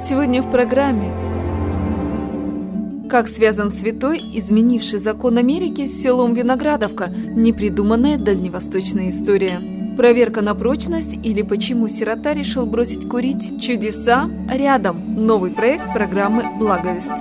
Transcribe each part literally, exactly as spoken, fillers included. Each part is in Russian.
Сегодня в программе: как связан святой, изменивший закон Америки, с селом Виноградовка, непридуманная дальневосточная история. Проверка на прочность или почему сирота решил бросить курить. Чудеса рядом. Новый проект программы «Благовест».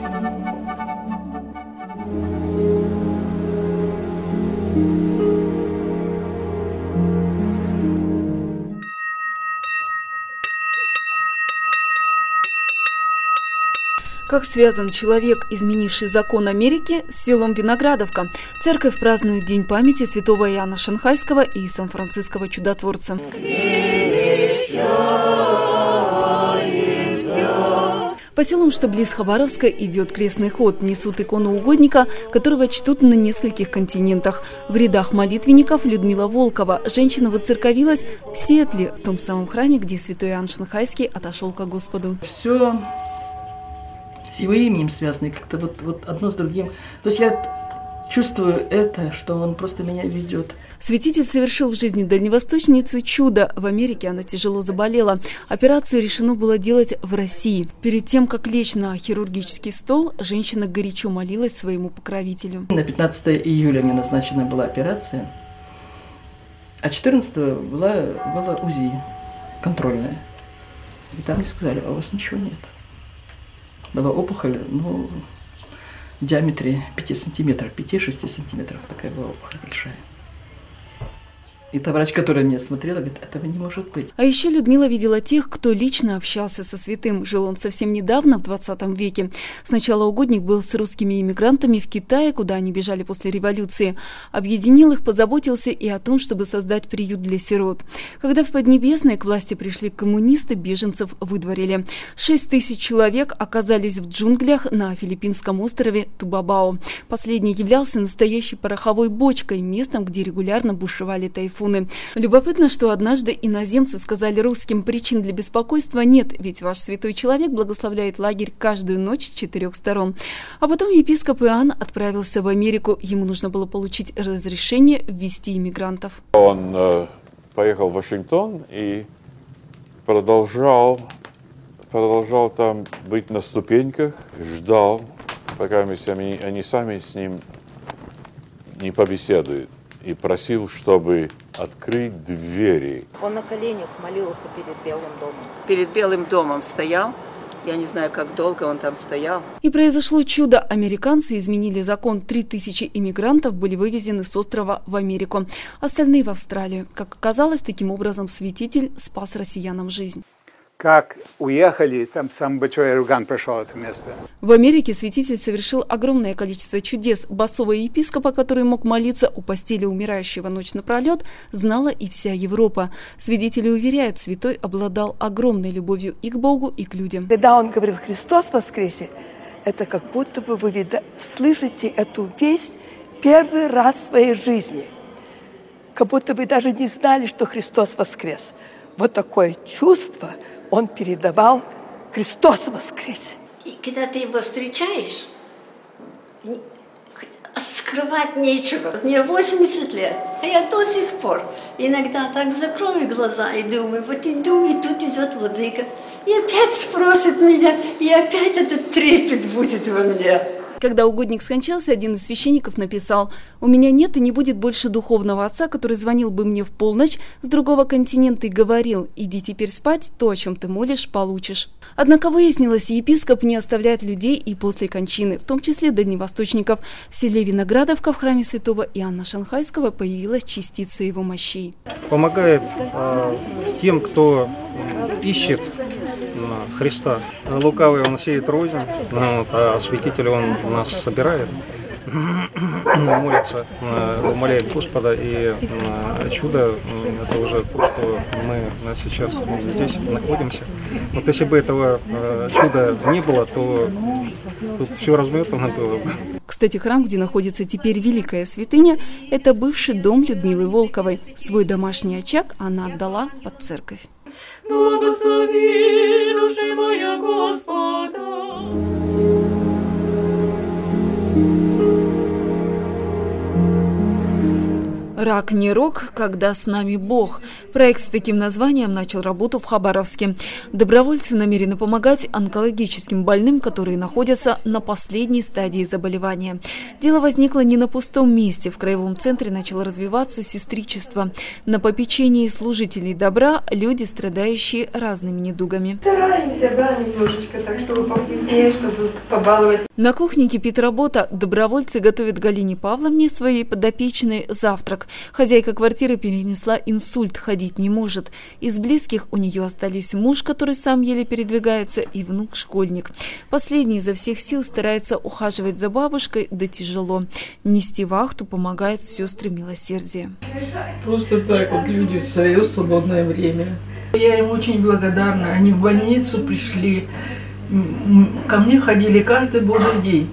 Как связан человек, изменивший закон Америки, с селом Виноградовка? Церковь празднует День памяти святого Иоанна Шанхайского и Сан-Франциского чудотворца. По селам, что близ Хабаровска, идет крестный ход. Несут икону угодника, которого чтут на нескольких континентах. В рядах молитвенников Людмила Волкова. Женщина воцерковилась в Сиэтле, в том самом храме, где святой Иоанн Шанхайский отошел ко Господу. Все с его именем связано, как-то вот, вот одно с другим. То есть я чувствую это, что он просто меня ведет. Святитель совершил в жизни дальневосточницы чудо. В Америке она тяжело заболела. Операцию решено было делать в России. Перед тем, как лечь на хирургический стол, женщина горячо молилась своему покровителю. На пятнадцатое июля мне назначена была операция, а четырнадцатого была, была УЗИ контрольная. И там мне сказали: а у вас ничего нет. Была опухоль, ну, в диаметре пяти сантиметров, пяти-шести сантиметров, такая была опухоль большая. И та врач, которая меня смотрела, говорит: этого не может быть. А еще Людмила видела тех, кто лично общался со святым. Жил он совсем недавно, в двадцатом веке. Сначала угодник был с русскими иммигрантами в Китае, куда они бежали после революции. Объединил их, позаботился и о том, чтобы создать приют для сирот. Когда в Поднебесной к власти пришли коммунисты, беженцев выдворили. Шесть тысяч человек оказались в джунглях на филиппинском острове Тубабао. Последний являлся настоящей пороховой бочкой, местом, где регулярно бушевали тайфуны. Любопытно, что однажды иноземцы сказали русским: причин для беспокойства нет, ведь ваш святой человек благословляет лагерь каждую ночь с четырех сторон. А потом епископ Иоанн отправился в Америку. Ему нужно было получить разрешение ввести иммигрантов. Он э, поехал в Вашингтон и продолжал, продолжал там быть на ступеньках, ждал, пока они, они сами с ним не побеседуют. И просил, чтобы открыть двери. Он на коленях молился перед Белым домом. Перед Белым домом стоял. Я не знаю, как долго он там стоял. И произошло чудо. Американцы изменили закон. Три тысячи иммигрантов были вывезены с острова в Америку. Остальные в Австралию. Как оказалось, таким образом святитель спас россиянам жизнь. Как уехали, там самый большой ураган прошел это место. В Америке святитель совершил огромное количество чудес. Басового епископа, который мог молиться у постели умирающего ночь напролет, знала и вся Европа. Свидетели уверяют, святой обладал огромной любовью и к Богу, и к людям. Когда он говорил «Христос воскресе», это как будто бы вы слышите эту весть первый раз в своей жизни. Как будто вы даже не знали, что Христос воскрес. Вот такое чувство он передавал: Христос воскрес. И когда ты его встречаешь, скрывать нечего. Мне восемьдесят лет, а я до сих пор иногда так закрою глаза и думаю: вот иду, и тут идет владыка, и опять спросит меня, и опять этот трепет будет во мне. Когда угодник скончался, один из священников написал: «У меня нет и не будет больше духовного отца, который звонил бы мне в полночь с другого континента и говорил: иди теперь спать, то, о чем ты молишь, получишь». Однако выяснилось, епископ не оставляет людей и после кончины, в том числе дальневосточников. В селе Виноградовка в храме святого Иоанна Шанхайского появилась частица его мощей. Помогает э, тем, кто ищет Христа. Лукавый он сеет рознь, вот, а святитель он нас собирает, молится, умоляет Господа, и чудо – это уже то, что мы сейчас здесь находимся. Вот если бы этого чуда не было, то тут все разметано было бы. Кстати, храм, где находится теперь великая святыня, это бывший дом Людмилы Волковой. Свой домашний очаг она отдала под церковь. Благослови, душа моя, Господа. «Рак не рок, когда с нами Бог». Проект с таким названием начал работу в Хабаровске. Добровольцы намерены помогать онкологическим больным, которые находятся на последней стадии заболевания. Дело возникло не на пустом месте. В краевом центре начало развиваться сестричество. На попечении служителей добра люди, страдающие разными недугами. Стараемся, да, немножечко, так, чтобы повкуснее, чтобы побаловать. На кухне кипит работа. Добровольцы готовят Галине Павловне, своей подопечной, завтрак. Хозяйка квартиры перенесла инсульт, ходить не может. Из близких у нее остались муж, который сам еле передвигается, и внук-школьник. Последний изо всех сил старается ухаживать за бабушкой, да тяжело. Нести вахту помогают сестры милосердия. Просто так вот люди в свое свободное время. Я им очень благодарна. Они в больницу пришли, ко мне ходили каждый божий день.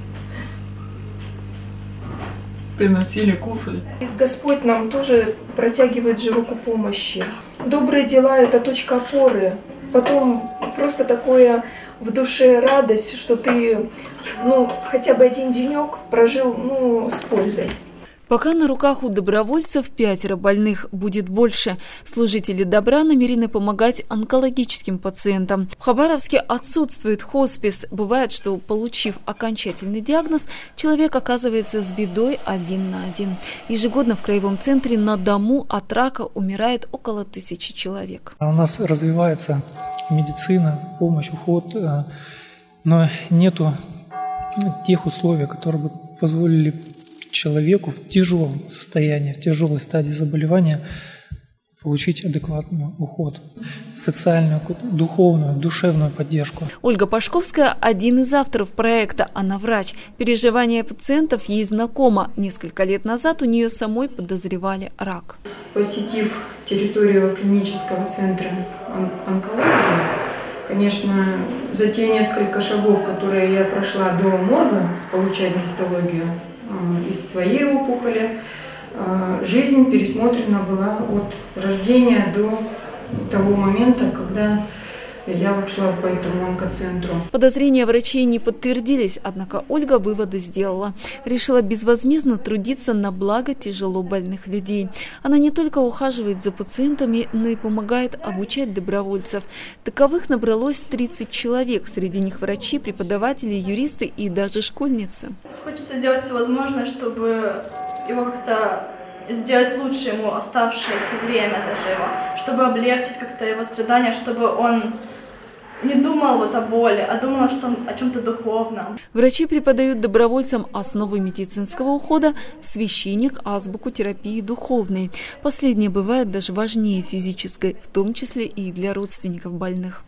Приносили, кушали. Господь нам тоже протягивает же руку помощи. Добрые дела – это точка опоры. Потом просто такое в душе радость, что ты ну, хотя бы один денек прожил ну, с пользой. Пока на руках у добровольцев пятеро больных, будет больше. Служители добра намерены помогать онкологическим пациентам. В Хабаровске отсутствует хоспис. Бывает, что, получив окончательный диагноз, человек оказывается с бедой один на один. Ежегодно в краевом центре на дому от рака умирает около тысячи человек. У нас развивается медицина, помощь, уход, но нету тех условий, которые бы позволили человеку в тяжелом состоянии, в тяжелой стадии заболевания получить адекватный уход, социальную, духовную, душевную поддержку. Ольга Пашковская – один из авторов проекта. Она врач. Переживания пациентов ей знакомо. Несколько лет назад у нее самой подозревали рак. Посетив территорию клинического центра онкологии, конечно, за те несколько шагов, которые я прошла до морга, получать гистологию из своей опухоли, жизнь пересмотрена была от рождения до того момента, когда я вот шла по этому онкоцентру. Подозрения врачей не подтвердились, однако Ольга выводы сделала. Решила безвозмездно трудиться на благо тяжело больных людей. Она не только ухаживает за пациентами, но и помогает обучать добровольцев. Таковых набралось тридцать человек. Среди них врачи, преподаватели, юристы и даже школьницы. Хочется делать все возможное, чтобы его как-то сделать лучше ему оставшееся время даже его, чтобы облегчить как-то его страдания, чтобы он не думал вот о боли, а думал что, о чем-то духовном. Врачи преподают добровольцам основы медицинского ухода, священник – азбуку терапии духовной. Последнее бывает даже важнее физической, в том числе и для родственников больных.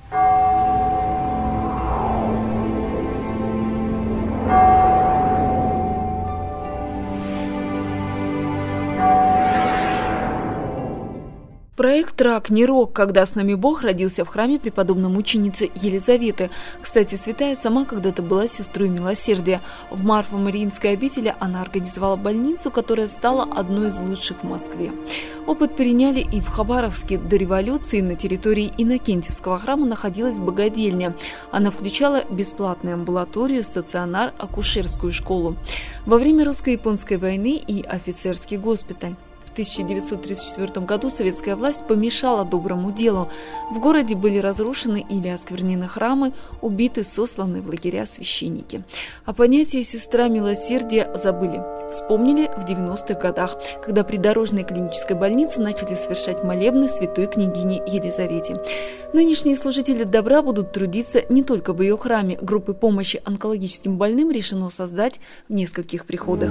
Проект «Рак не рок, когда с нами Бог» родился в храме преподобной мученицы Елизаветы. Кстати, святая сама когда-то была сестрой милосердия. В Марфо-Мариинской обители она организовала больницу, которая стала одной из лучших в Москве. Опыт переняли и в Хабаровске. До революции на территории Иннокентьевского храма находилась богадельня. Она включала бесплатную амбулаторию, стационар, акушерскую школу. Во время русско-японской войны и офицерский госпиталь. В тысяча девятьсот тридцать четвёртом году советская власть помешала доброму делу. В городе были разрушены или осквернены храмы, убиты, сосланы в лагеря священники. О понятии «сестра милосердия» забыли. Вспомнили в девяностых годах, когда при Дорожной клинической больнице начали совершать молебны святой княгине Елизавете. Нынешние служители добра будут трудиться не только в ее храме. Группы помощи онкологическим больным решено создать в нескольких приходах.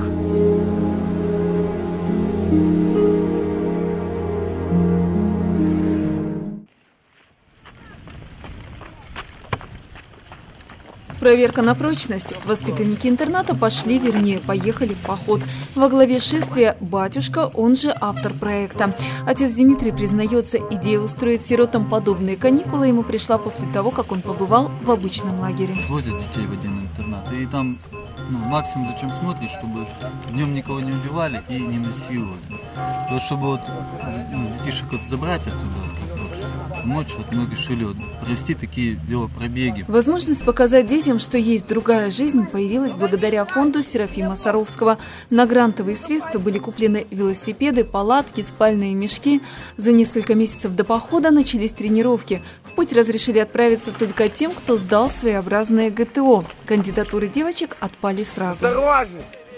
Проверка на прочность. Воспитанники интерната пошли, вернее, поехали в поход. Во главе шествия батюшка, он же автор проекта. Отец Дмитрий признается, идея устроить сиротам подобные каникулы ему пришла после того, как он побывал в обычном лагере. Возят детей в один интернат, и там ну, максимум зачем смотришь, чтобы днем никого не убивали и не насиловали. То, чтобы вот, ну, детишек вот забрать оттуда, как вот, помочь, вот мы решили вот провести такие велопробеги. Возможность показать детям, что есть другая жизнь, появилась благодаря фонду Серафима Саровского. На грантовые средства были куплены велосипеды, палатки, спальные мешки. За несколько месяцев до похода начались тренировки. В путь разрешили отправиться только тем, кто сдал своеобразное гэ тэ о. Кандидатуры девочек отпали сразу. Осторожно!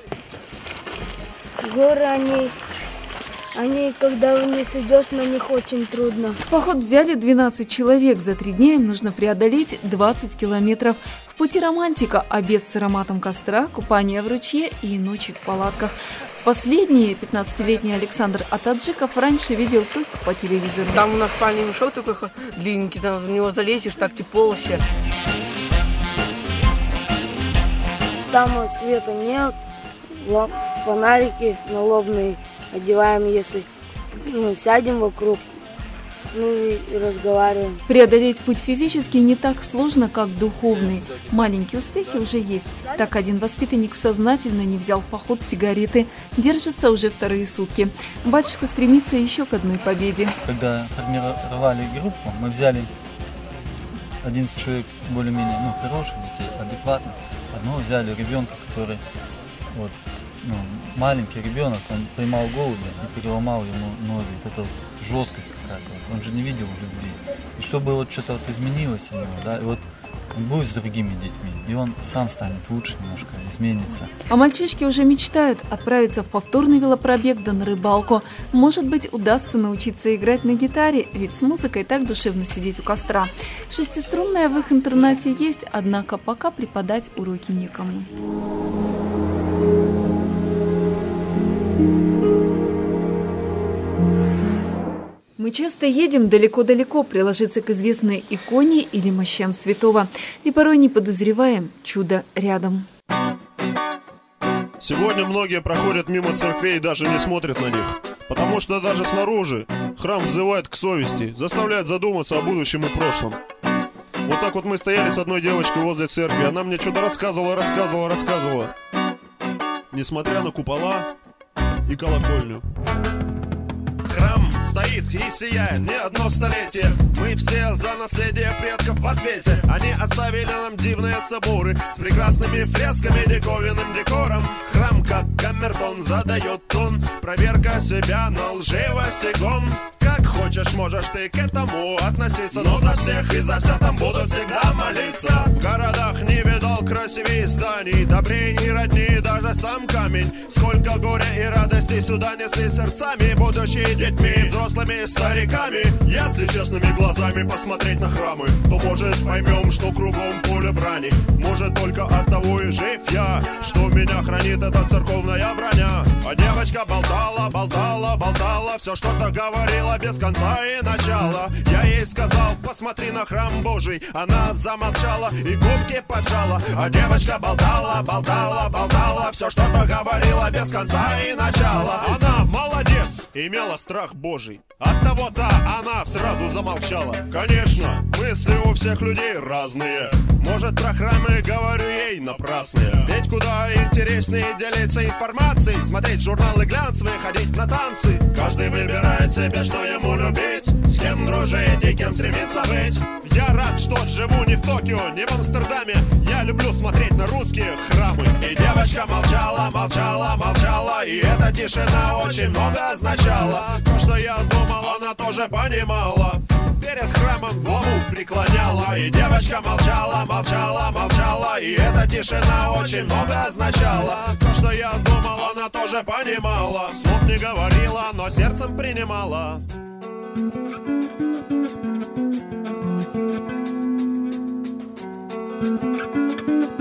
Горы, они, они, когда вниз идешь, на них очень трудно. В поход взяли двенадцать человек. За три дня им нужно преодолеть двадцать километров. В пути романтика, обед с ароматом костра, купание в ручье и ночи в палатках. Последний пятнадцатилетний Александр Атаджиков раньше видел только по телевизору. Там у нас спальный мешок такой длинненький, там в него залезешь, так тепло вообще. Там вот света нет, фонарики налобные одеваем, если ну, сядем вокруг, ну и разговариваем. Преодолеть путь физически не так сложно, как духовный. Маленькие успехи уже есть. Так один воспитанник сознательно не взял в поход сигареты. Держится уже вторые сутки. Батюшка стремится еще к одной победе. Когда формировали группу, мы взяли одиннадцать человек более-менее ну, хороших детей, адекватных. Одного взяли ребенка, который вот, ну, маленький ребенок, он поймал голубя и переломал ему ноги. Вот это вот жесткость какая-то. Он же не видел любви. И чтобы вот что-то вот изменилось у него, да, и вот он будет с другими детьми, и он сам станет лучше немножко, изменится. А мальчишки уже мечтают отправиться в повторный велопробег да на рыбалку. Может быть, удастся научиться играть на гитаре, ведь с музыкой так душевно сидеть у костра. Шестиструнная в их интернате есть, однако пока преподать уроки некому. Мы часто едем далеко-далеко приложиться к известной иконе или мощам святого, и порой не подозреваем, чудо рядом. Сегодня многие проходят мимо церквей и даже не смотрят на них, потому что даже снаружи храм взывает к совести, заставляет задуматься о будущем и прошлом. Вот так вот мы стояли с одной девочкой возле церкви, она мне что-то рассказывала, рассказывала, рассказывала, несмотря на купола и колокольню. Храм стоит и сияет не одно столетие. Мы все за наследие предков в ответе. Они оставили нам дивные соборы с прекрасными фресками, диковинным декором. Храм, как камертон, задает тон. Проверка себя на лживость и гон. Как хочешь, можешь ты к этому относиться, но за всех и за все там буду всегда молиться. В городах не видал красивее зданий, добрей и родней даже сам камень. Сколько горя и радости сюда несли сердцами будущие детьми, взрослыми и стариками. Если честными глазами посмотреть на храмы, то может поймем, что кругом поле брани. Может только от того и жив я, что меня хранит эта церковная броня. А девочка болтала, болтала, болтала, все что-то говорила без конца и начала. Я ей сказал, посмотри на храм Божий. Она замолчала и губки поджала. А девочка болтала, болтала, болтала, все что-то говорила без конца и начала. Она молодец, имела страх Божий. Оттого-то она сразу замолчала. Конечно, мысли у всех людей разные. Может, про храмы говорю ей напрасные. Ведь куда интереснее делиться информацией, смотреть журналы глянцевые, ходить на танцы. Каждый выбирает себе, что ему любить, с кем дружить и кем стремиться быть. Я рад, что живу не в Токио, не в Амстердаме. Я люблю смотреть на русские храмы. И девочка молчала, молчала, молчала, и эта тишина очень много означала. То, что я думал, она тоже понимала. Перед храмом главу преклоняла. И девочка молчала, молчала, молчала, и эта тишина очень много означала. То, что я думал, она тоже понимала. Слов не говорила, но сердцем принимала. Thank you.